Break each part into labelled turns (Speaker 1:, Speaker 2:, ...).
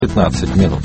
Speaker 1: 15 минут.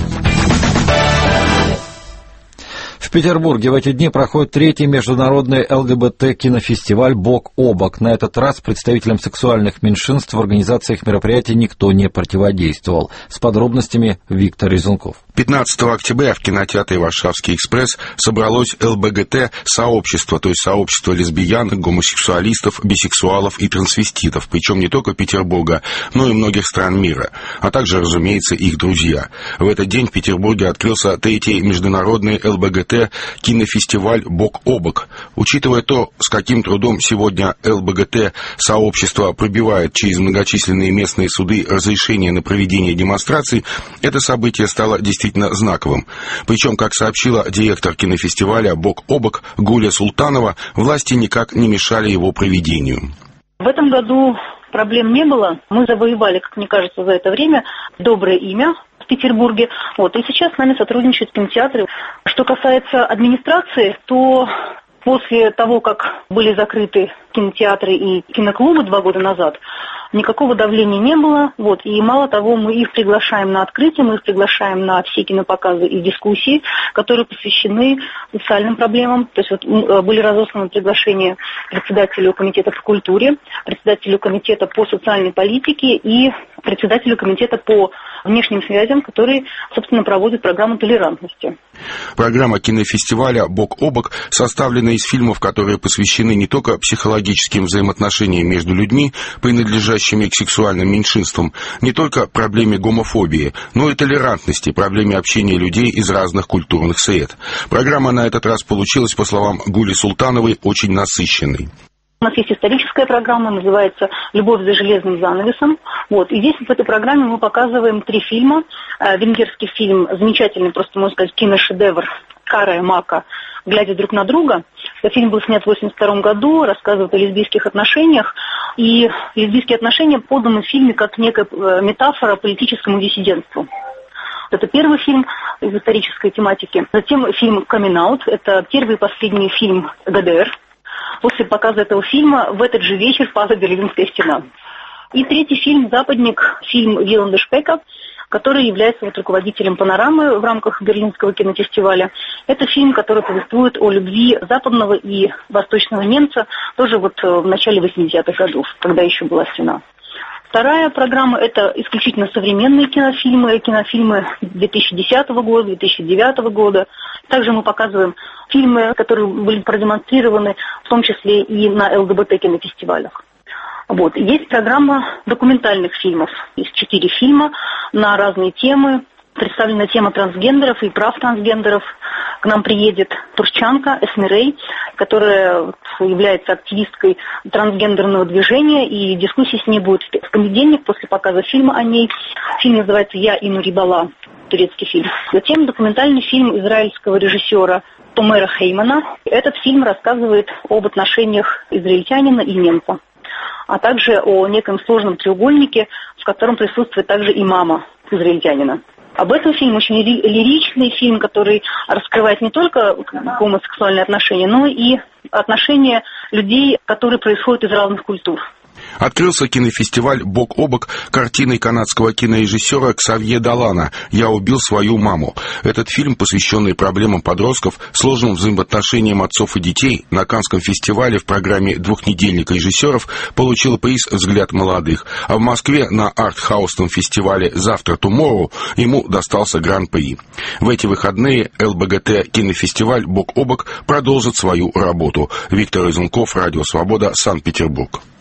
Speaker 1: В Петербурге в эти дни проходит третий международный ЛГБТ-кинофестиваль «Бок о бок». На этот раз представителям сексуальных меньшинств в организациях мероприятий никто не противодействовал. С подробностями Виктор Резунков.
Speaker 2: 15 октября в кинотеатре «Варшавский экспресс» собралось ЛГБТ-сообщество, то есть сообщество лесбиян, гомосексуалистов, бисексуалов и трансвеститов, причем не только Петербурга, но и многих стран мира, а также, разумеется, их друзья. В этот день в Петербурге открылся третий международный ЛГБТ-кинофестиваль «Бок о бок». Учитывая то, с каким трудом сегодня ЛГБТ-сообщество пробивает через многочисленные местные суды разрешение на проведение демонстраций, это событие стало действительно знаковым. Причем, как сообщила директор кинофестиваля «Бок о бок» Гуля Султанова, власти никак не мешали его проведению.
Speaker 3: В этом году проблем не было. Мы завоевали, как мне кажется, за это время доброе имя в Петербурге. И сейчас с нами сотрудничают кинотеатры. Что касается администрации, то после того, как были закрыты кинотеатры и киноклубы 2 года назад, никакого давления не было. И мало того, мы их приглашаем на открытие, мы их приглашаем на все кинопоказы и дискуссии, которые посвящены социальным проблемам. То есть были разосланы приглашения председателю комитета по культуре, председателю комитета по социальной политике и председателю комитета по внешним связям, который, собственно, проводит программу толерантности.
Speaker 2: Программа кинофестиваля «Бок о бок» составлена из фильмов, которые посвящены не только психологическим взаимоотношениям между людьми, принадлежащими к сексуальным меньшинствам, не только проблеме гомофобии, но и толерантности, проблеме общения людей из разных культурных сред. Программа на этот раз получилась, по словам Гули Султановой, очень насыщенной.
Speaker 3: У нас есть историческая программа, называется «Любовь за железным занавесом». И здесь в этой программе мы показываем 3 фильма. Венгерский фильм, замечательный, просто можно сказать, киношедевр «Кара и Мака. Глядя друг на друга». Этот фильм был снят в 1982 году, рассказывает о лесбийских отношениях. И лесбийские отношения поданы в фильме как некая метафора политическому диссидентству. Это первый фильм из исторической тематики. Затем фильм «Coming Out». Это первый и последний фильм ГДР. После показа этого фильма в этот же вечер пала Берлинская стена. И третий фильм «Западник», фильм Виланда Шпека, который является руководителем «Панорамы» в рамках Берлинского кинофестиваля. Это фильм, который повествует о любви западного и восточного немца, тоже в начале 80-х годов, когда еще была стена. Вторая программа – это исключительно современные кинофильмы 2010 года, 2009 года. Также мы показываем фильмы, которые были продемонстрированы, в том числе и на ЛГБТ-кинофестивалях. Есть программа документальных фильмов. Есть 4 фильма на разные темы. Представлена тема трансгендеров и прав трансгендеров. К нам приедет турчанка Эсмирей, которая является активисткой трансгендерного движения, и дискуссии с ней будут в понедельник после показа фильма о ней. Фильм называется «Я и Нурибала», турецкий фильм. Затем документальный фильм израильского режиссера Томера Хеймана. Этот фильм рассказывает об отношениях израильтянина и немца, а также о неком сложном треугольнике, в котором присутствует также и мама израильтянина. Об этом фильме очень лиричный фильм, который раскрывает не только гомосексуальные отношения, но и отношения людей, которые происходят из разных культур.
Speaker 2: Открылся кинофестиваль «Бок о бок» картиной канадского кинорежиссера Ксавье Далана «Я убил свою маму». Этот фильм, посвященный проблемам подростков, сложным взаимоотношениям отцов и детей, на Каннском фестивале в программе «Двухнедельник режиссеров» получил приз «Взгляд молодых», а в Москве на артхаусном фестивале «Завтра Tomorrow» ему достался гран-при. В эти выходные ЛГБТ-кинофестиваль «Бок о бок» продолжит свою работу. Виктор Резунков, Радио Свобода, Санкт-Петербург.